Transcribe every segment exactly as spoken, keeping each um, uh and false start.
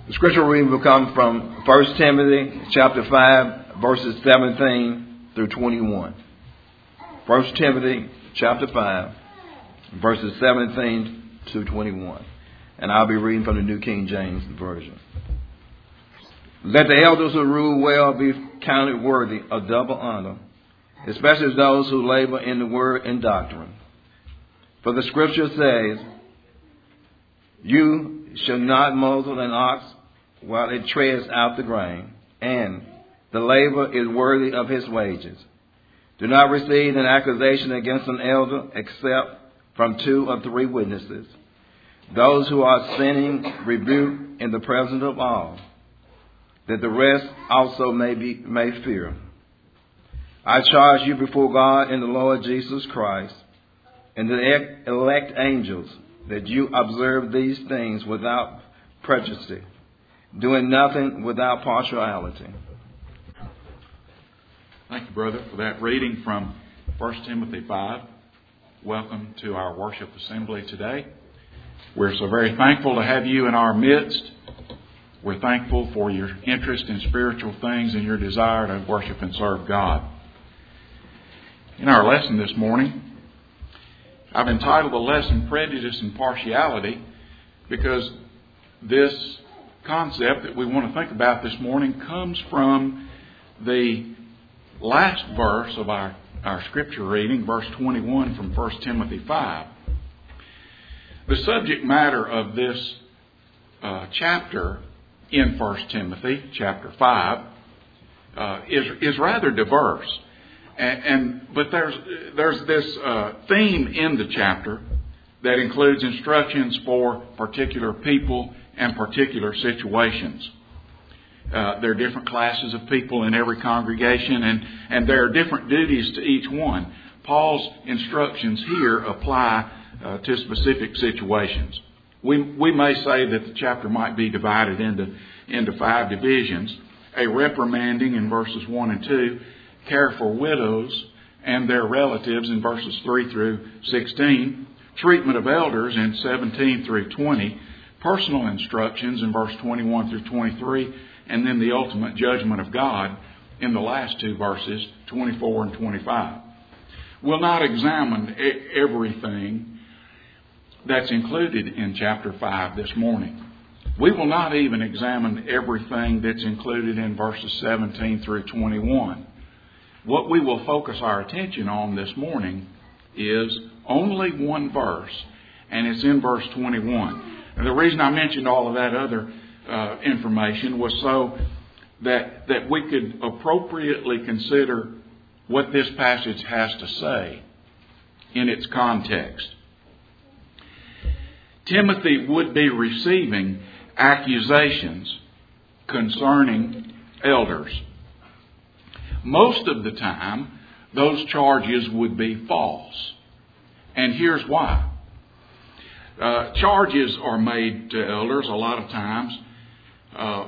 The scripture reading will come from First Timothy chapter five, verses seventeen through twenty-one. First Timothy chapter five, verses seventeen to twenty-one. And I'll be reading from the New King James Version. Let the elders who rule well be counted worthy of double honor, especially those who labor in the word and doctrine. For the scripture says, you shall not muzzle an ox while it treads out the grain, and the labor is worthy of his wages. Do not receive an accusation against an elder except from two or three witnesses. Those who are sinning rebuke in the presence of all, that the rest also may be may fear. I charge you before God and the Lord Jesus Christ and the elect angels that you observe these things without prejudice, doing nothing without partiality. Thank you, brother, for that reading from First Timothy five. Welcome to our worship assembly today. We're so very thankful to have you in our midst. We're thankful for your interest in spiritual things and your desire to worship and serve God. In our lesson this morning, I've entitled the lesson Prejudice and Partiality because this concept that we want to think about this morning comes from the last verse of our, our scripture reading, verse twenty-one from First Timothy five. The subject matter of this uh, chapter in First Timothy, chapter five, uh, is, is rather diverse. And, and but there's there's this uh, theme in the chapter that includes instructions for particular people and particular situations. Uh, there are different classes of people in every congregation, and, and there are different duties to each one. Paul's instructions here apply uh, to specific situations. We we may say that the chapter might be divided into into five divisions: a reprimanding in verses one and two. Care for widows and their relatives in verses three through sixteen, treatment of elders in seventeen through twenty, personal instructions in verse twenty-one through twenty-three, and then the ultimate judgment of God in the last two verses, twenty-four and twenty-five. We'll not examine everything that's included in chapter five this morning. We will not even examine everything that's included in verses seventeen through twenty-one. What we will focus our attention on this morning is only one verse, and it's in verse twenty-one. And the reason I mentioned all of that other uh, information was so that, that we could appropriately consider what this passage has to say in its context. Timothy would be receiving accusations concerning elders. Most of the time, those charges would be false. And here's why. Uh, charges are made to elders a lot of times uh,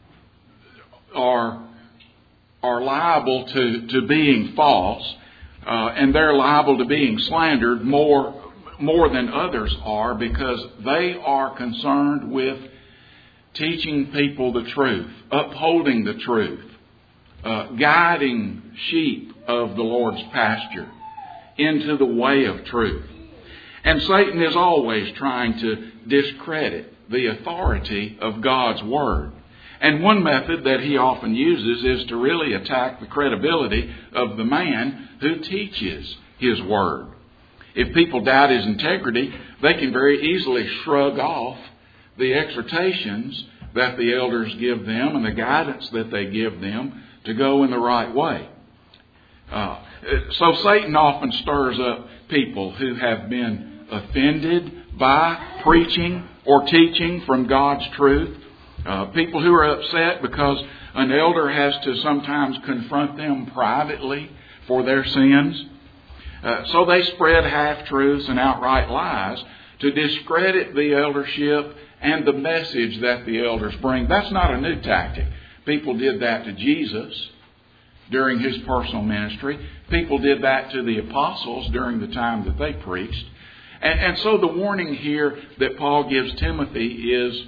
are, are liable to, to being false, uh, and they're liable to being slandered more, more than others are because they are concerned with teaching people the truth, upholding the truth. Uh, guiding sheep of the Lord's pasture into the way of truth. And Satan is always trying to discredit the authority of God's Word. And one method that he often uses is to really attack the credibility of the man who teaches his Word. If people doubt his integrity, they can very easily shrug off the exhortations that the elders give them and the guidance that they give them to go in the right way. Uh, so Satan often stirs up people who have been offended by preaching or teaching from God's truth. Uh, people who are upset because an elder has to sometimes confront them privately for their sins. Uh, so they spread half-truths and outright lies to discredit the eldership and the message that the elders bring. That's not a new tactic. People did that to Jesus during his personal ministry. People did that to the apostles during the time that they preached. And, and so the warning here that Paul gives Timothy is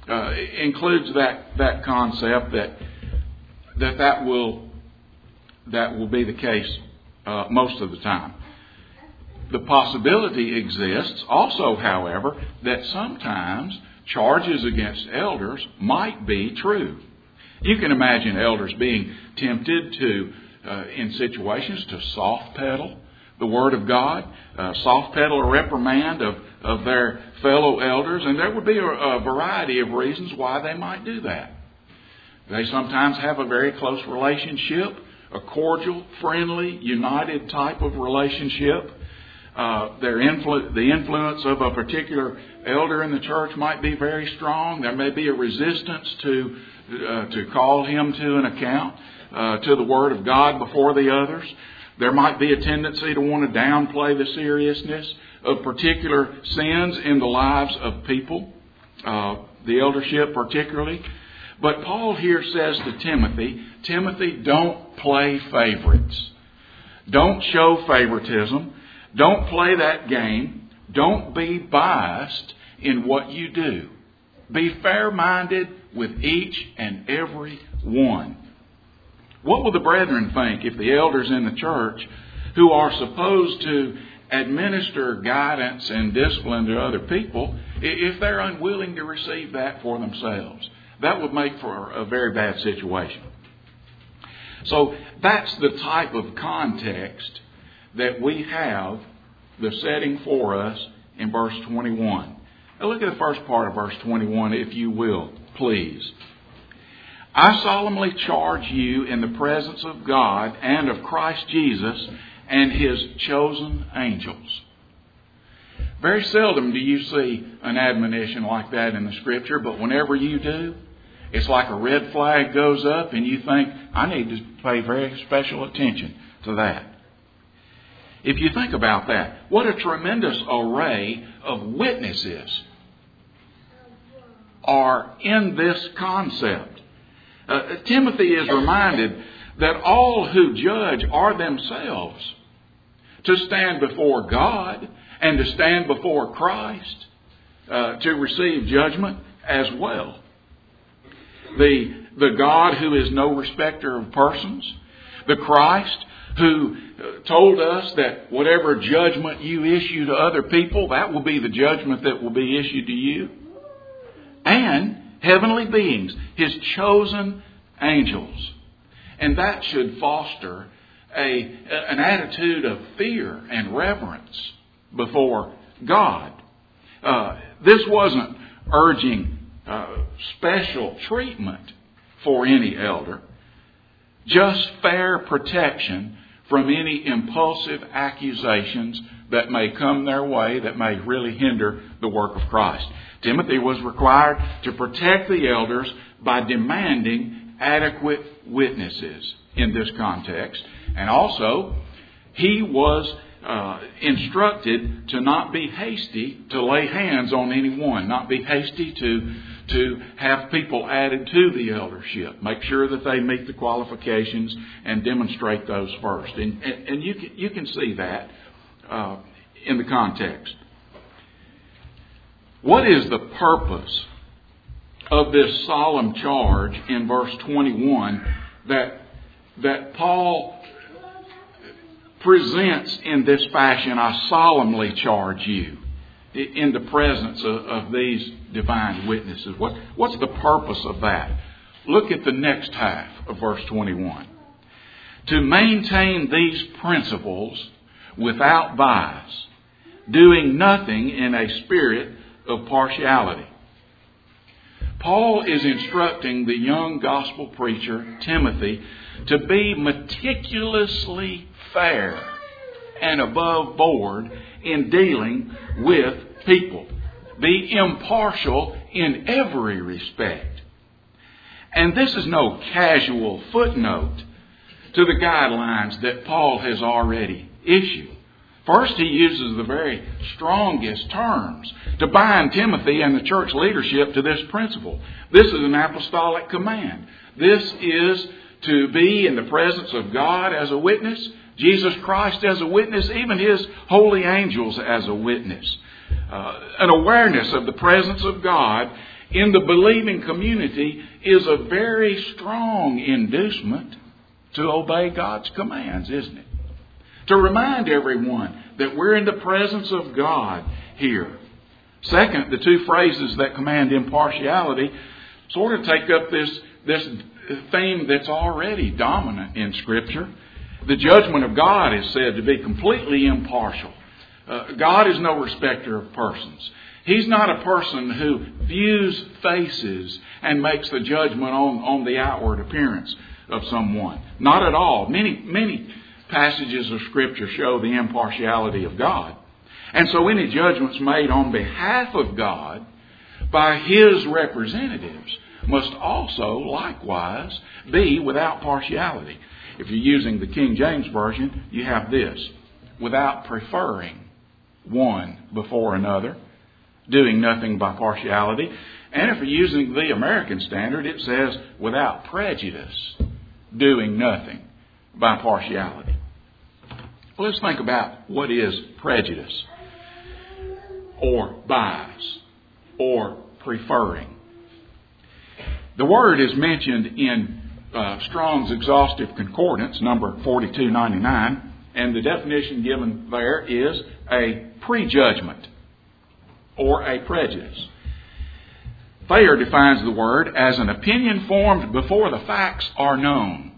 uh, includes that, that concept that that that will that will be the case uh, most of the time. The possibility exists also, however, that sometimes charges against elders might be true. You can imagine elders being tempted to, uh, in situations, to soft pedal the Word of God, uh, soft pedal a reprimand of, of their fellow elders, and there would be a, a variety of reasons why they might do that. They sometimes have a very close relationship, a cordial, friendly, united type of relationship. Uh, their influ- the influence of a particular elder in the church might be very strong. There may be a resistance to uh, to call him to an account, uh, to the Word of God before the others. There might be a tendency to want to downplay the seriousness of particular sins in the lives of people, uh, the eldership particularly. But Paul here says to Timothy, Timothy, don't play favorites. Don't show favoritism. Don't play that game. Don't be biased in what you do. Be fair-minded with each and every one. What will the brethren think if the elders in the church, who are supposed to administer guidance and discipline to other people, if they're unwilling to receive that for themselves? That would make for a very bad situation. So that's the type of context that we have the setting for us in verse twenty-one. Now look at the first part of verse twenty-one, if you will, please. I solemnly charge you in the presence of God and of Christ Jesus and His chosen angels. Very seldom do you see an admonition like that in the Scripture, but whenever you do, it's like a red flag goes up and you think, I need to pay very special attention to that. If you think about that, what a tremendous array of witnesses are in this concept. Uh, Timothy is reminded that all who judge are themselves to stand before God and to stand before Christ uh, to receive judgment as well. The, the God who is no respecter of persons, the Christ who told us that whatever judgment you issue to other people, that will be the judgment that will be issued to you. And heavenly beings, His chosen angels. And that should foster a, an attitude of fear and reverence before God. Uh, this wasn't urging uh, special treatment for any elder, just fair protection from any impulsive accusations that may come their way that may really hinder the work of Christ. Timothy was required to protect the elders by demanding adequate witnesses in this context. And also, he was uh, instructed to not be hasty to lay hands on anyone, not be hasty to to have people added to the eldership. Make sure that they meet the qualifications and demonstrate those first. And, and, and you can, you can see that uh, in the context. What is the purpose of this solemn charge in verse twenty-one that, that Paul presents in this fashion? I solemnly charge you in the presence of, of these divine witnesses. What, what's the purpose of that? Look at the next half of verse twenty-one. To maintain these principles without bias, doing nothing in a spirit of partiality. Paul is instructing the young gospel preacher, Timothy, to be meticulously fair and above board in dealing with people. Be impartial in every respect. And this is no casual footnote to the guidelines that Paul has already issued. First, he uses the very strongest terms to bind Timothy and the church leadership to this principle. This is an apostolic command. This is to be in the presence of God as a witness, Jesus Christ as a witness, even His holy angels as a witness. Uh, an awareness of the presence of God in the believing community is a very strong inducement to obey God's commands, isn't it? To remind everyone that we're in the presence of God here. Second, the two phrases that command impartiality sort of take up this, this theme that's already dominant in Scripture. The judgment of God is said to be completely impartial. Uh, God is no respecter of persons. He's not a person who views faces and makes the judgment on, on the outward appearance of someone. Not at all. Many, many passages of Scripture show the impartiality of God. And so any judgments made on behalf of God by His representatives must also likewise be without partiality. If you're using the King James Version, you have this: without preferring one before another, doing nothing by partiality. And if you're using the American Standard, it says without prejudice, doing nothing by partiality. Well, let's think about what is prejudice, or bias, or preferring. The word is mentioned in uh, Strong's Exhaustive Concordance, number forty-two ninety-nine, and the definition given there is a prejudgment or a prejudice. Thayer defines the word as an opinion formed before the facts are known.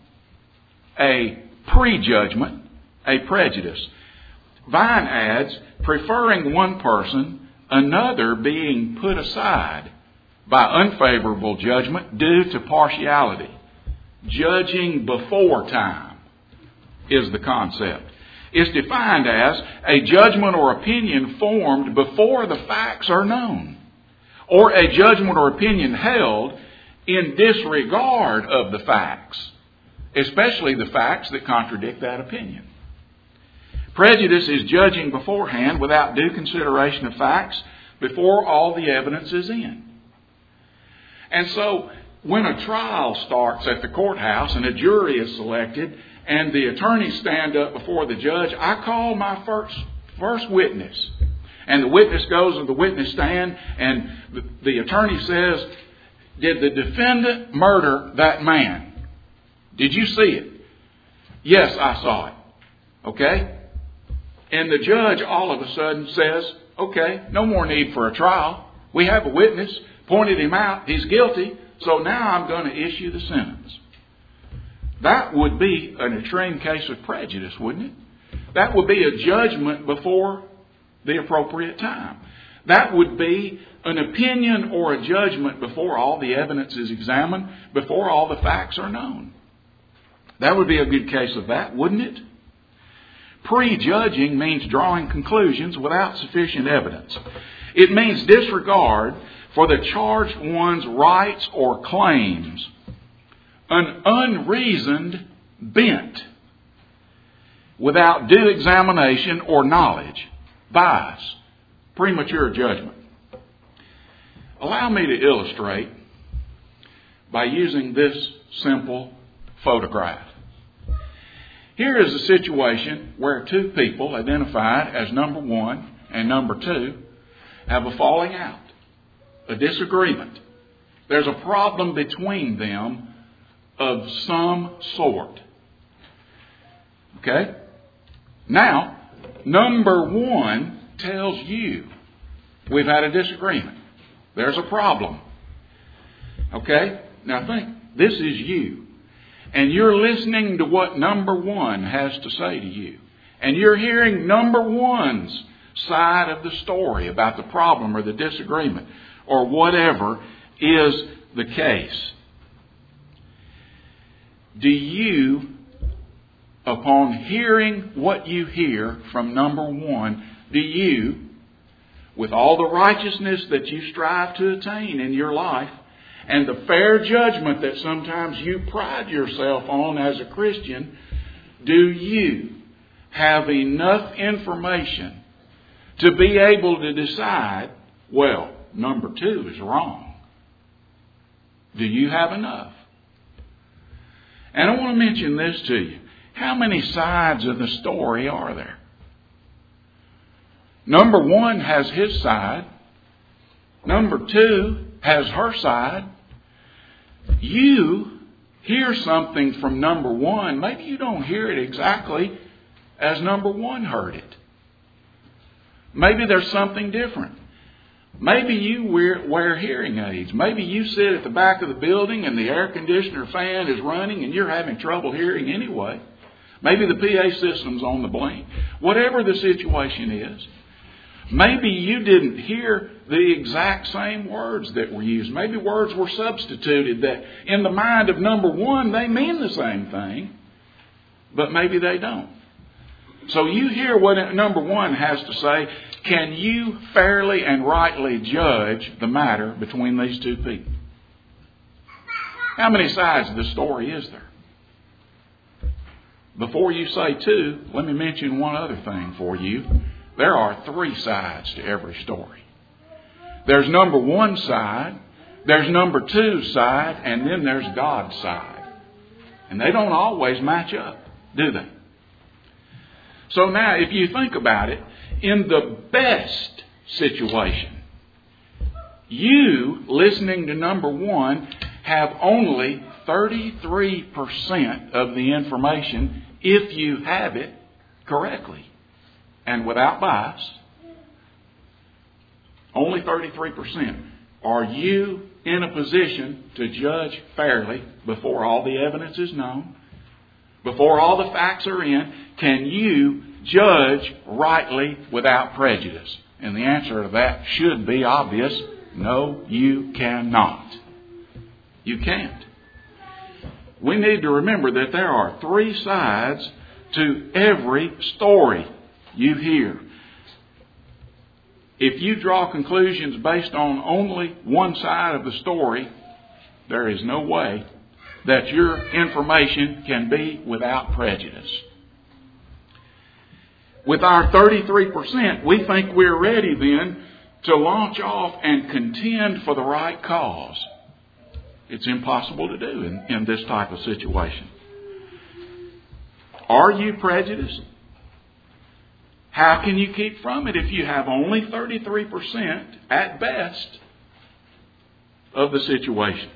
A prejudgment, a prejudice. Vine adds, preferring one person, another being put aside by unfavorable judgment due to partiality. Judging before time is the concept. It's defined as a judgment or opinion formed before the facts are known, or a judgment or opinion held in disregard of the facts, especially the facts that contradict that opinion. Prejudice is judging beforehand without due consideration of facts before all the evidence is in. And so, when a trial starts at the courthouse and a jury is selected and the attorneys stand up before the judge, I call my first first witness. And the witness goes to the witness stand and the, the attorney says, did the defendant murder that man? Did you see it? Yes, I saw it. Okay? And the judge all of a sudden says, okay, no more need for a trial. We have a witness, pointed him out, he's guilty, so now I'm going to issue the sentence. That would be an extreme case of prejudice, wouldn't it? That would be a judgment before the appropriate time. That would be an opinion or a judgment before all the evidence is examined, before all the facts are known. That would be a good case of that, wouldn't it? Prejudging means drawing conclusions without sufficient evidence. It means disregard for the charged one's rights or claims, an unreasoned bent, without due examination or knowledge, bias, premature judgment. Allow me to illustrate by using this simple photograph. Here is a situation where two people identified as number one and number two have a falling out, a disagreement. There's a problem between them of some sort. Okay? Now, number one tells you, we've had a disagreement. There's a problem. Okay? Now think, this is you. And you're listening to what number one has to say to you. And you're hearing number one's side of the story about the problem or the disagreement or whatever is the case. Do you, upon hearing what you hear from number one, do you, with all the righteousness that you strive to attain in your life, and the fair judgment that sometimes you pride yourself on as a Christian, do you have enough information to be able to decide, well, number two is wrong? Do you have enough? And I want to mention this to you. How many sides of the story are there? Number one has his side. Number two has her side. You hear something from number one. Maybe you don't hear it exactly as number one heard it. Maybe there's something different. Maybe you wear, wear hearing aids. Maybe you sit at the back of the building and the air conditioner fan is running and you're having trouble hearing anyway. Maybe the P A system's on the blink. Whatever the situation is, maybe you didn't hear the exact same words that were used. Maybe words were substituted that in the mind of number one, they mean the same thing, but maybe they don't. So you hear what number one has to say. Can you fairly and rightly judge the matter between these two people? How many sides of the story is there? Before you say two, let me mention one other thing for you. There are three sides to every story. There's number one side, there's number two side, and then there's God's side. And they don't always match up, do they? So now, if you think about it, in the best situation, you, listening to number one, have only thirty-three percent of the information if you have it correctly and without bias. Only thirty-three percent. Are you in a position to judge fairly before all the evidence is known? Before all the facts are in, can you judge rightly without prejudice? And the answer to that should be obvious. No, you cannot. You can't. We need to remember that there are three sides to every story you hear. If you draw conclusions based on only one side of the story, there is no way that your information can be without prejudice. With our thirty-three percent, we think we're ready then to launch off and contend for the right cause. It's impossible to do in, in this type of situation. Are you prejudiced? How can you keep from it if you have only thirty-three percent at best of the situation?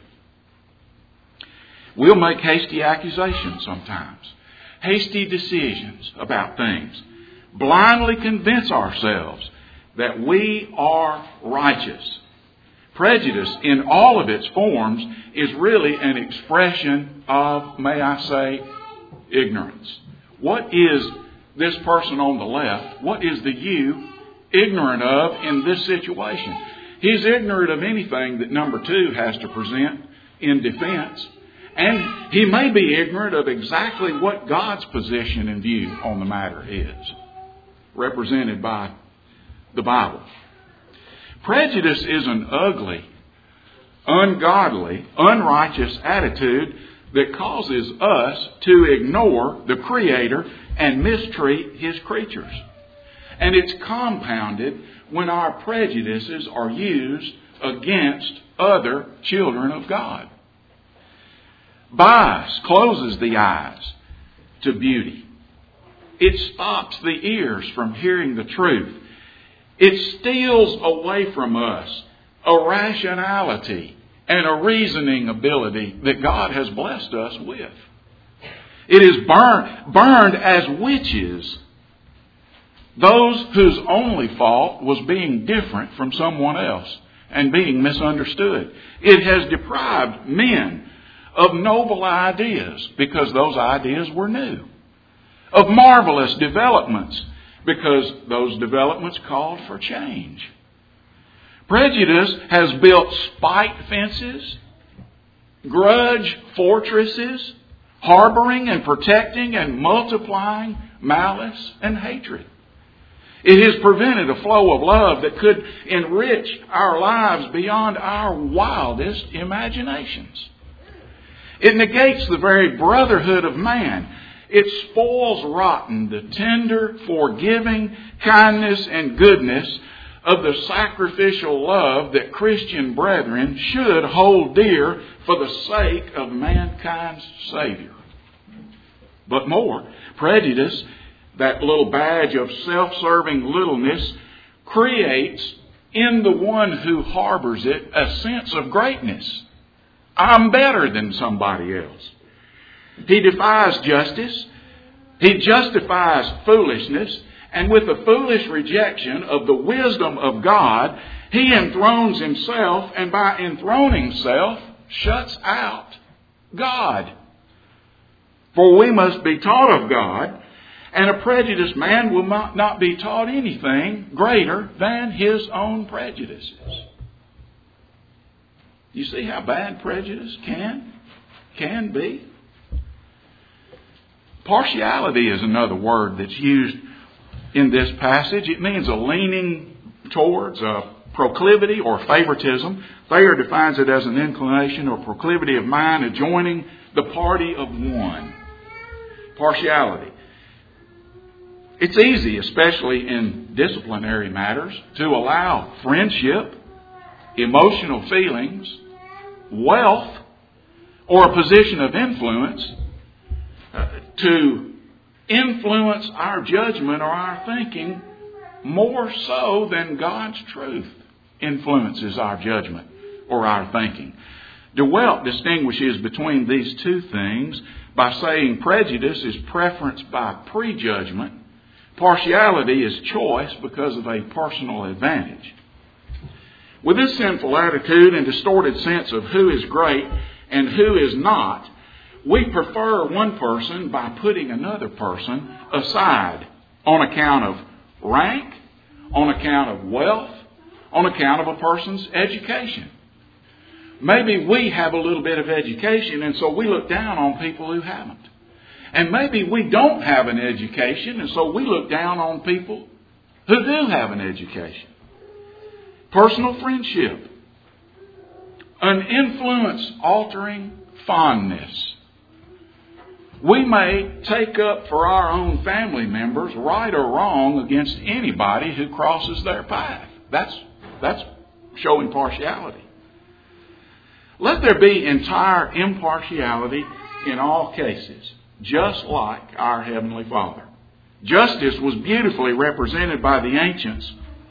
We'll make hasty accusations sometimes, hasty decisions about things, blindly convince ourselves that we are righteous. Prejudice in all of its forms is really an expression of, may I say, ignorance. What is this person on the left, what is the you ignorant of in this situation? He's ignorant of anything that number two has to present in defense. And he may be ignorant of exactly what God's position and view on the matter is, represented by the Bible. Prejudice is an ugly, ungodly, unrighteous attitude that causes us to ignore the Creator and mistreat His creatures. And it's compounded when our prejudices are used against other children of God. Bias closes the eyes to beauty. It stops the ears from hearing the truth. It steals away from us a rationality and a reasoning ability that God has blessed us with. It is burned, burned as witches, those whose only fault was being different from someone else and being misunderstood. It has deprived men of noble ideas because those ideas were new, of marvelous developments because those developments called for change. Prejudice has built spite fences, grudge fortresses, harboring and protecting and multiplying malice and hatred. It has prevented a flow of love that could enrich our lives beyond our wildest imaginations. It negates the very brotherhood of man. It spoils rotten the tender, forgiving kindness and goodness of the sacrificial love that Christian brethren should hold dear for the sake of mankind's Savior. But more, prejudice, that little badge of self-serving littleness, creates in the one who harbors it a sense of greatness. I'm better than somebody else. He defies justice. He justifies foolishness. And with the foolish rejection of the wisdom of God, he enthrones himself, and by enthroning himself, shuts out God. For we must be taught of God, and a prejudiced man will not be taught anything greater than his own prejudices. You see how bad prejudice can, can be? Partiality is another word that's used in this passage. It means a leaning towards a proclivity or favoritism. Thayer defines it as an inclination or proclivity of mind adjoining the party of one. Partiality. It's easy, especially in disciplinary matters, to allow friendship, emotional feelings, wealth, or a position of influence uh, to influence our judgment or our thinking more so than God's truth influences our judgment or our thinking. DeWelt distinguishes between these two things by saying prejudice is preference by prejudgment. Partiality is choice because of a personal advantage. With this sinful attitude and distorted sense of who is great and who is not, we prefer one person by putting another person aside on account of rank, on account of wealth, on account of a person's education. Maybe we have a little bit of education, and so we look down on people who haven't. And maybe we don't have an education, and so we look down on people who do have an education. Personal friendship. An influence-altering fondness. We may take up for our own family members, right or wrong, against anybody who crosses their path. That's, that's showing partiality. Let there be entire impartiality in all cases, just like our Heavenly Father. Justice was beautifully represented by the ancients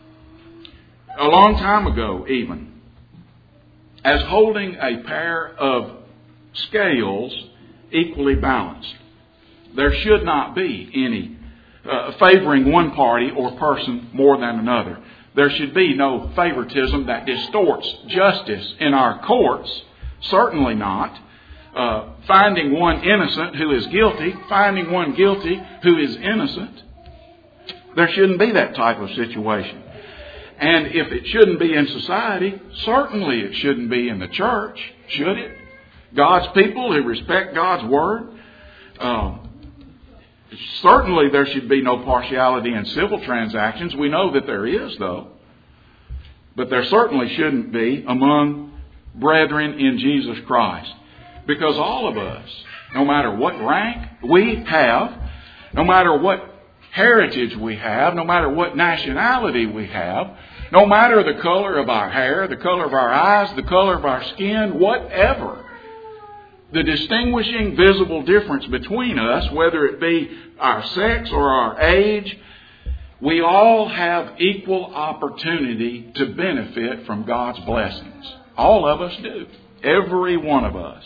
a long time ago even as holding a pair of scales equally balanced. There should not be any uh, favoring one party or person more than another. There should be no favoritism that distorts justice in our courts. Certainly not. Uh, finding one innocent who is guilty, finding one guilty who is innocent. There shouldn't be that type of situation. And if it shouldn't be in society, certainly it shouldn't be in the church, should it? God's people who respect God's Word. Um, certainly there should be no partiality in civil transactions. We know that there is, though. But there certainly shouldn't be among brethren in Jesus Christ. Because all of us, no matter what rank we have, no matter what heritage we have, no matter what nationality we have, no matter the color of our hair, the color of our eyes, the color of our skin, whatever, the distinguishing visible difference between us, whether it be our sex or our age, we all have equal opportunity to benefit from God's blessings. All of us do. Every one of us.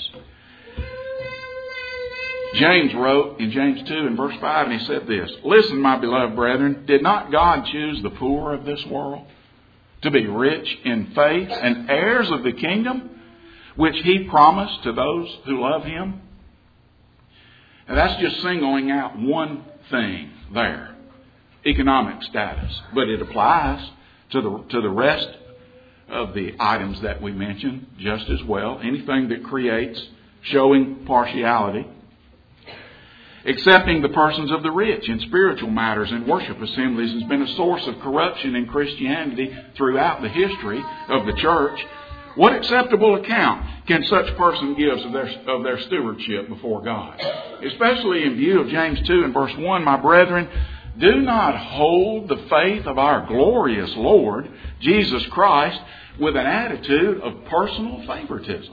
James wrote in James two and verse five, and he said this, "Listen, my beloved brethren, did not God choose the poor of this world to be rich in faith and heirs of the kingdom, which He promised to those who love Him?" And that's just singling out one thing there, economic status. But it applies to the to the rest of the items that we mentioned just as well. Anything that creates showing partiality. Accepting the persons of the rich in spiritual matters and worship assemblies has been a source of corruption in Christianity throughout the history of the church. What acceptable account can such person give of their, of their stewardship before God? Especially in view of James two and verse one, my brethren, do not hold the faith of our glorious Lord, Jesus Christ, with an attitude of personal favoritism.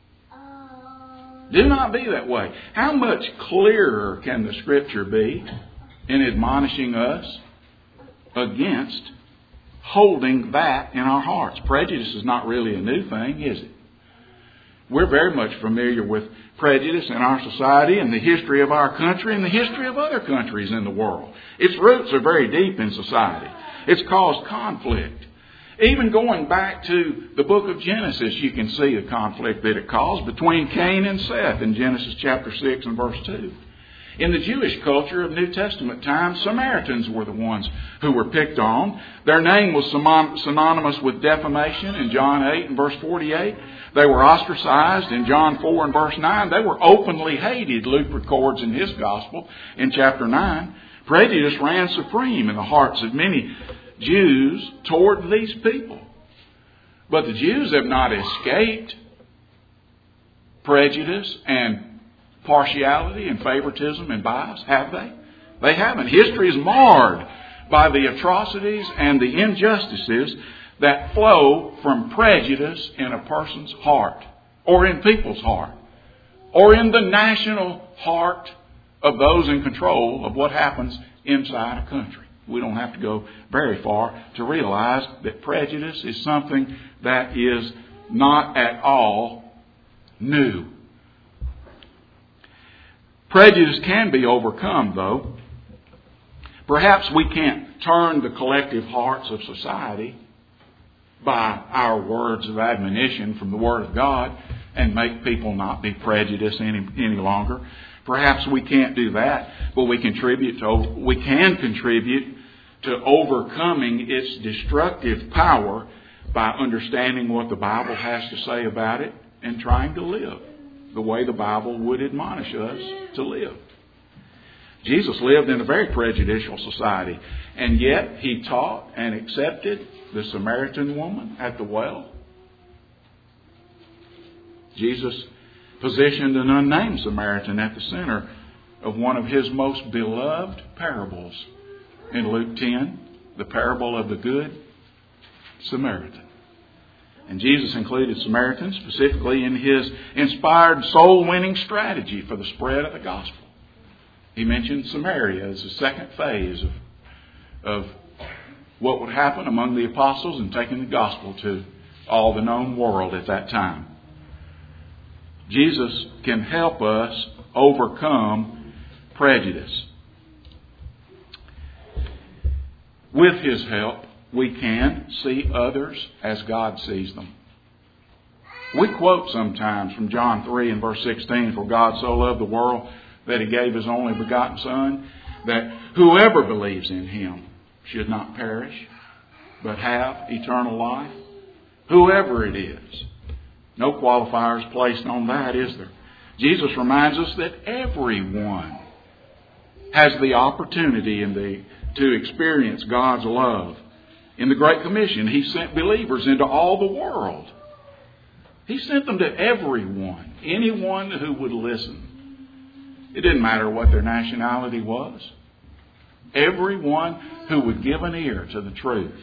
Do not be that way. How much clearer can the Scripture be in admonishing us against holding that in our hearts. Prejudice is not really a new thing, is it? We're very much familiar with prejudice in our society and the history of our country and the history of other countries in the world. Its roots are very deep in society. It's caused conflict. Even going back to the book of Genesis, you can see the conflict that it caused between Cain and Seth in Genesis chapter six and verse two. In the Jewish culture of New Testament times, Samaritans were the ones who were picked on. Their name was synonymous with defamation in John eight and verse forty-eight. They were ostracized in John four and verse nine. They were openly hated, Luke records in his gospel in chapter nine. Prejudice ran supreme in the hearts of many Jews toward these people. But the Jews have not escaped prejudice and partiality and favoritism and bias, have they? They haven't. History is marred by the atrocities and the injustices that flow from prejudice in a person's heart, or in people's heart, or in the national heart of those in control of what happens inside a country. We don't have to go very far to realize that prejudice is something that is not at all new. Prejudice can be overcome, though. Perhaps we can't turn the collective hearts of society by our words of admonition from the Word of God and make people not be prejudiced any, any longer. Perhaps we can't do that, but we contribute to we can contribute to overcoming its destructive power by understanding what the Bible has to say about it and trying to live the way the Bible would admonish us to live. Jesus lived in a very prejudicial society, and yet He taught and accepted the Samaritan woman at the well. Jesus positioned an unnamed Samaritan at the center of one of His most beloved parables in Luke ten, the parable of the Good Samaritan. And Jesus included Samaritans specifically in His inspired soul-winning strategy for the spread of the gospel. He mentioned Samaria as the second phase of, of what would happen among the apostles in taking the gospel to all the known world at that time. Jesus can help us overcome prejudice. With His help, we can see others as God sees them. We quote sometimes from John three and verse sixteen, "For God so loved the world that He gave His only begotten Son, that whoever believes in Him should not perish, but have eternal life." Whoever it is. No qualifiers placed on that, is there? Jesus reminds us that everyone has the opportunity in the, to experience God's love. In the Great Commission, He sent believers into all the world. He sent them to everyone, anyone who would listen. It didn't matter what their nationality was. Everyone who would give an ear to the truth,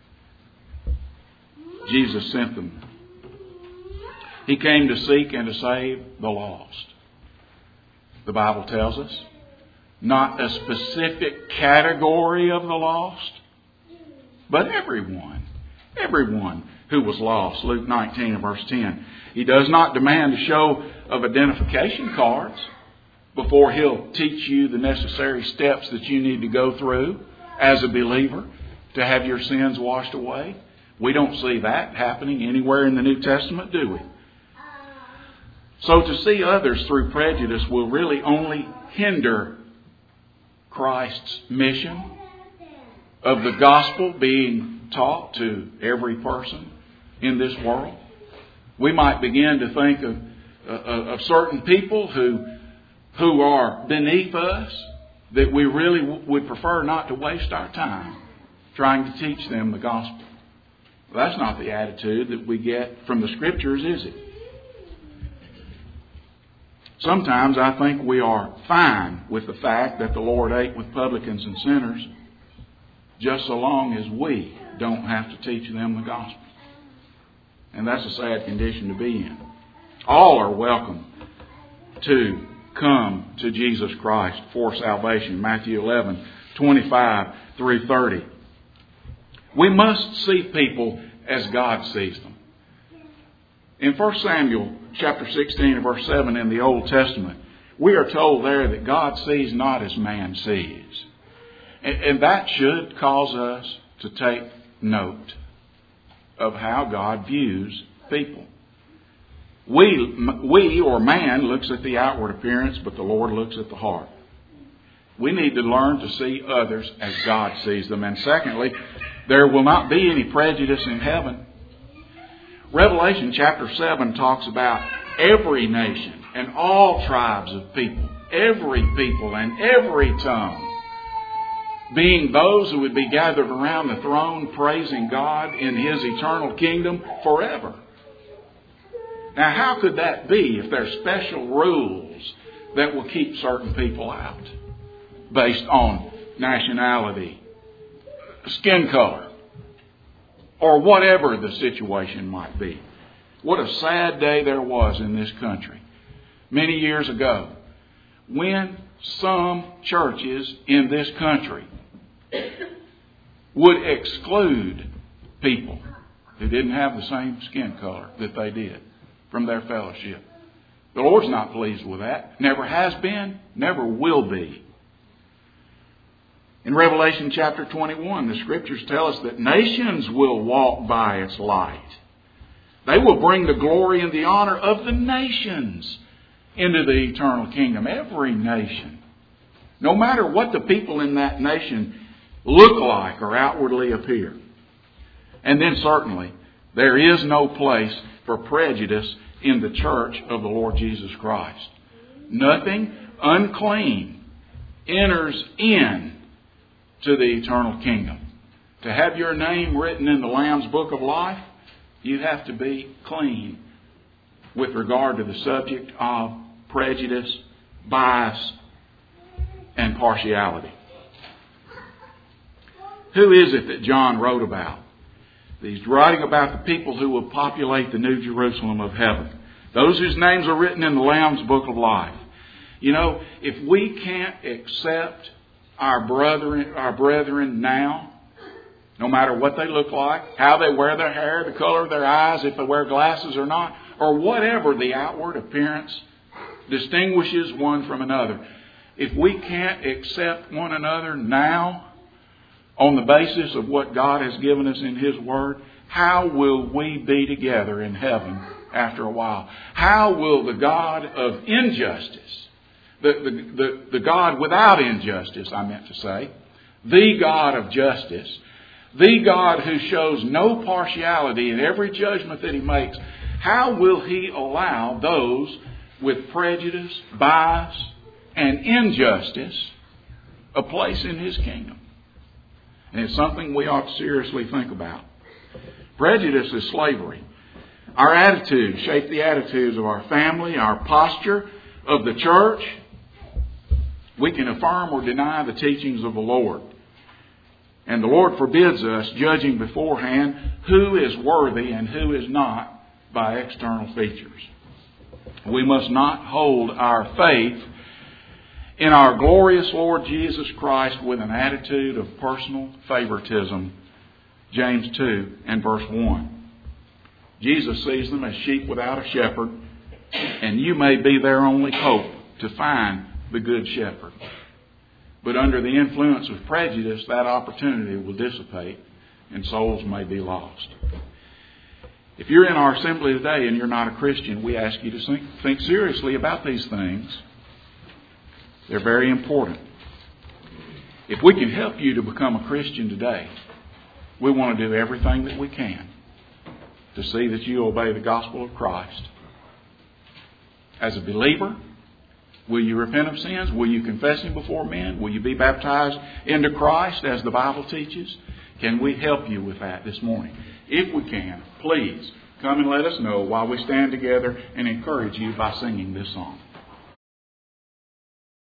Jesus sent them. He came to seek and to save the lost. The Bible tells us, not a specific category of the lost, but everyone. Everyone who was lost. Luke nineteen and verse ten. He does not demand a show of identification cards before He'll teach you the necessary steps that you need to go through as a believer to have your sins washed away. We don't see that happening anywhere in the New Testament, do we? So to see others through prejudice will really only hinder Christ's mission of the gospel being taught to every person in this world. We might begin to think of, uh, of certain people who, who are beneath us that we really w- would prefer not to waste our time trying to teach them the gospel. That's not the attitude that we get from the Scriptures, is it? Sometimes I think we are fine with the fact that the Lord ate with publicans and sinners, just so long as we don't have to teach them the gospel. And that's a sad condition to be in. All are welcome to come to Jesus Christ for salvation. Matthew eleven, twenty-five through thirty. We must see people as God sees them. In First Samuel chapter sixteen and verse seven in the Old Testament, we are told there that God sees not as man sees. And that should cause us to take note of how God views people. We, we or man looks at the outward appearance, but the Lord looks at the heart. We need to learn to see others as God sees them. And secondly, there will not be any prejudice in heaven. Revelation chapter seven talks about every nation and all tribes of people, every people and every tongue, being those who would be gathered around the throne praising God in His eternal kingdom forever. Now, how could that be if there's special rules that will keep certain people out based on nationality, skin color, or whatever the situation might be? What a sad day there was in this country many years ago when some churches in this country would exclude people who didn't have the same skin color that they did from their fellowship. The Lord's not pleased with that. Never has been, never will be. In Revelation chapter twenty-one, the Scriptures tell us that nations will walk by its light. They will bring the glory and the honor of the nations into the eternal kingdom. Every nation. No matter what the people in that nation look like or outwardly appear. And then certainly, there is no place for prejudice in the church of the Lord Jesus Christ. Nothing unclean enters in to the eternal kingdom. To have your name written in the Lamb's Book of Life, you have to be clean with regard to the subject of prejudice, bias, and partiality. Who is it that John wrote about? He's writing about the people who will populate the New Jerusalem of heaven. Those whose names are written in the Lamb's Book of Life. You know, if we can't accept our brethren, our brethren now, no matter what they look like, how they wear their hair, the color of their eyes, if they wear glasses or not, or whatever the outward appearance distinguishes one from another. If we can't accept one another now, on the basis of what God has given us in His Word, how will we be together in heaven after a while? How will the God of injustice, the, the, the, the God without injustice, I meant to say, the God of justice, the God who shows no partiality in every judgment that He makes, how will He allow those with prejudice, bias, and injustice a place in His kingdom? And it's something we ought to seriously think about. Prejudice is slavery. Our attitudes shape the attitudes of our family, our posture of the church. We can affirm or deny the teachings of the Lord. And the Lord forbids us judging beforehand who is worthy and who is not by external features. We must not hold our faith in our glorious Lord Jesus Christ with an attitude of personal favoritism. James two and verse one. Jesus sees them as sheep without a shepherd, and you may be their only hope to find the good shepherd. But under the influence of prejudice, that opportunity will dissipate and souls may be lost. If you're in our assembly today and you're not a Christian, we ask you to think, think seriously about these things. They're very important. If we can help you to become a Christian today, we want to do everything that we can to see that you obey the gospel of Christ. As a believer, will you repent of sins? Will you confess Him before men? Will you be baptized into Christ as the Bible teaches? Can we help you with that this morning? If we can, please come and let us know while we stand together and encourage you by singing this song.